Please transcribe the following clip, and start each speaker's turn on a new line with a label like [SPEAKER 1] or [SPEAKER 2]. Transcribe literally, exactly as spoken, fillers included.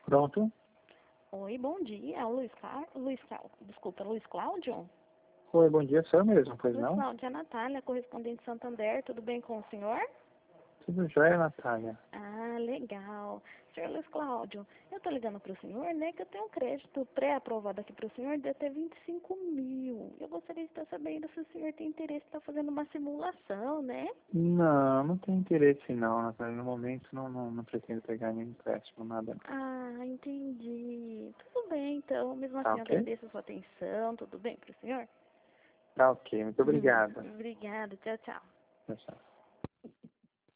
[SPEAKER 1] Pronto?
[SPEAKER 2] Oi, bom dia. É o Luiz Cláudio? Luiz Cláudio, desculpa, Luiz Cláudio?
[SPEAKER 1] Oi, bom dia, sou eu mesmo, pois
[SPEAKER 2] Luiz
[SPEAKER 1] não?
[SPEAKER 2] Cláudio, é a Natália, correspondente de Santander. Tudo bem com o senhor?
[SPEAKER 1] Tudo jóia, Natália?
[SPEAKER 2] Ah, legal. Senhor Luiz Cláudio, eu tô ligando pro senhor, né, que eu tenho um crédito pré-aprovado aqui pro senhor de até vinte e cinco mil. Eu gostaria de estar sabendo se o senhor tem interesse em estar fazendo uma simulação, né?
[SPEAKER 1] Não, não tenho interesse não, Natália. No momento não, não, não pretendo pegar nenhum empréstimo, nada. Não.
[SPEAKER 2] Ah, entendi. Tudo bem, então. Mesmo
[SPEAKER 1] Tá
[SPEAKER 2] assim, eu
[SPEAKER 1] ok?
[SPEAKER 2] agradeço a sua atenção. Tudo bem pro senhor?
[SPEAKER 1] Tá ok, muito
[SPEAKER 2] Hum,
[SPEAKER 1] obrigado.
[SPEAKER 2] obrigada. Tchau, tchau.
[SPEAKER 1] Tchau, tchau.